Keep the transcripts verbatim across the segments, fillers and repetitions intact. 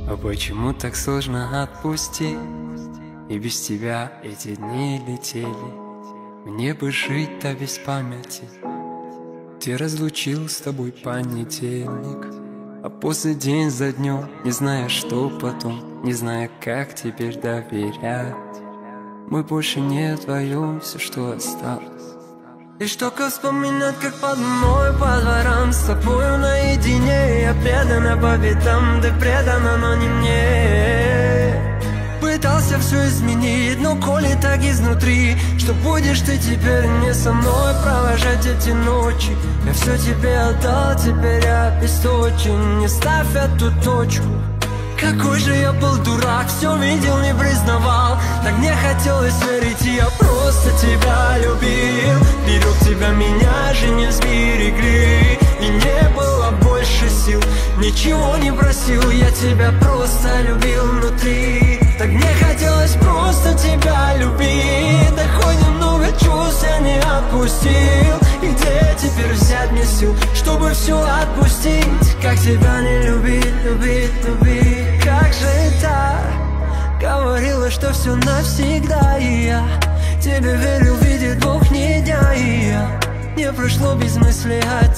А почему так сложно отпустить? И без тебя эти дни летели. Мне бы жить-то без памяти. Ты разлучил с тобой понедельник, а после день за днем, не зная, что потом, не зная, как теперь доверять. Мы больше не вдвоем, все, что осталось. Лишь только вспоминать, как под мной по дворам с тобою наедине. Я предана по пятам, ты предана, но не мне. Пытался все изменить, но коли так изнутри, что будешь ты теперь не со мной провожать эти ночи. Я все тебе отдал, теперь обесточен. Не ставь эту точку. Какой же я был дурак, все видел, не признавал. Так не хотелось верить, и я просто тебя любил. Берег тебя, меня же не сберегли. И не было больше сил, ничего не просил. Я тебя просто любил внутри. Так не хотелось просто тебя любить. Да хоть немного чувств я не отпустил. И где теперь взять мне сил, чтобы все отпустить? Как тебя не любить, любить, любить? Как же так? Говорила, что все навсегда. И я тебе верил, видит Бог не дня. И я не прошло без мысли о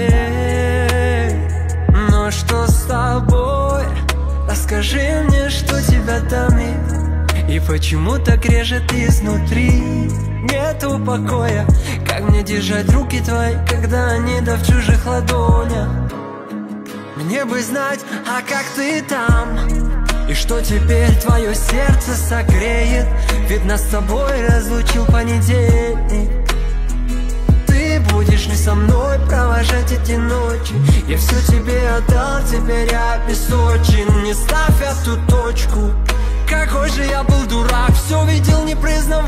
тебе. Но что с тобой? Расскажи мне, что тебя томит. И почему так режет изнутри? Нету покоя. Как мне держать руки твои, когда они да в чужих ладонях? Мне бы знать, а как ты там? И что теперь твое сердце согреет? Ведь нас с тобой разлучил понедельник. Ты будешь не со мной провожать эти ночи. Я все тебе отдал, теперь я песочен. Не ставь эту точку. Какой же я был дурак, все видел, не признавал.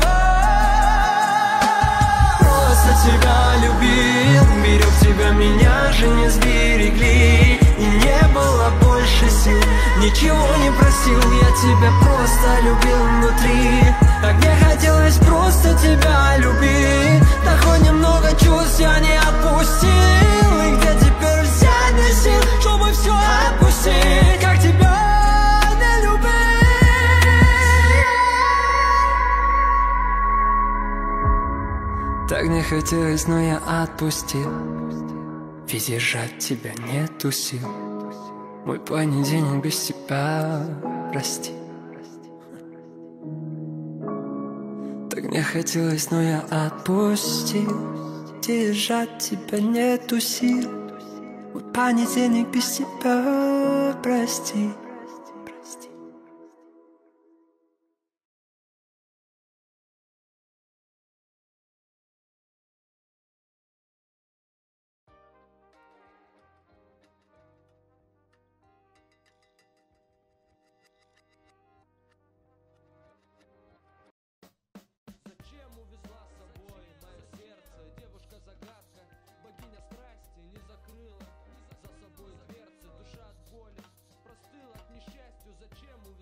Просто тебя любил, берег тебя, меня же не сберегли. И не было больше сил, ничего не просил. Я тебя просто любил внутри. Так мне хотелось просто тебя любить. Да хоть немного чувств я не отпустил. И где теперь взять мне сил, чтобы все отпустить? Как тебя не любить? Так не хотелось, но я отпустил. Ведь держать тебя нету сил. Мой понедельник без тебя, прости. Так не хотелось, но я отпустил. Держать тебя нету сил. Мой понедельник без тебя, прости. Зачем